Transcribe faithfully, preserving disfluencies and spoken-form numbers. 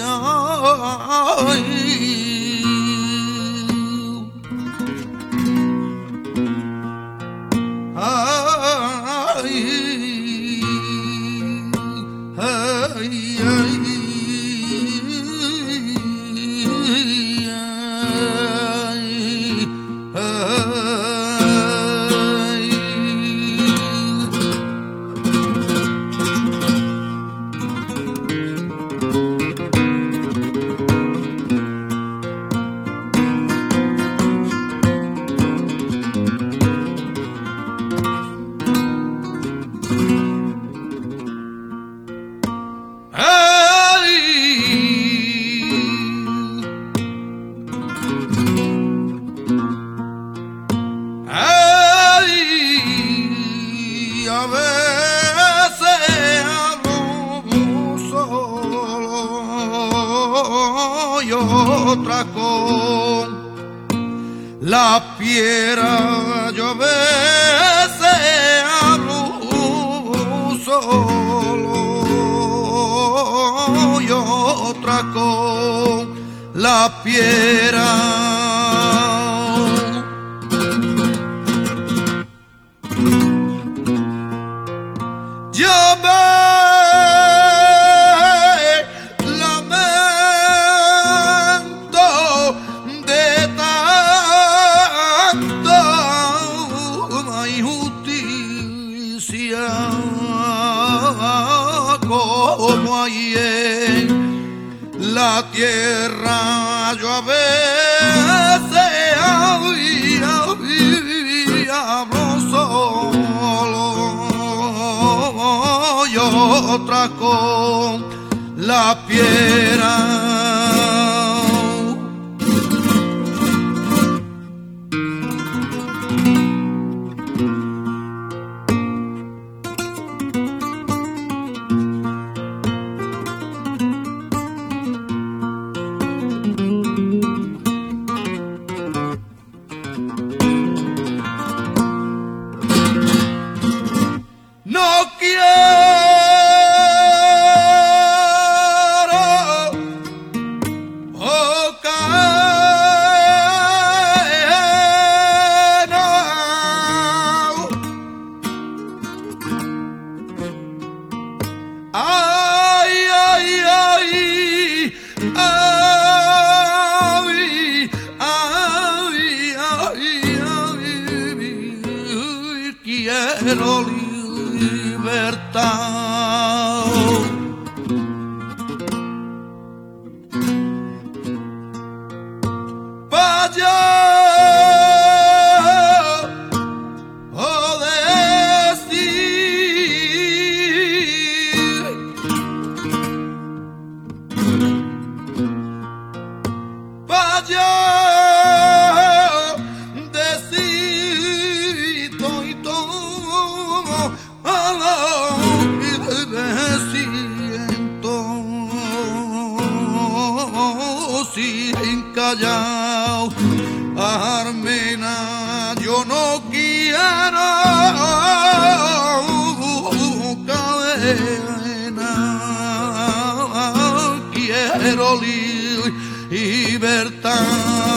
otra con la piedra. Yo a veces hablo solo y otra con la piedra. Yo me lamento de tanta injusticia como hay en la tierra. Yo a veces hablo solo y otra con la piedra. No quiero oh, caer, no. Ay, ay, ay, ay, ay, ay, ay, quiero libertad. Vaya oh decir vaya decir y todo a lo que me siento sin callar. Armena, yo no quiero cadena, quiero libertad.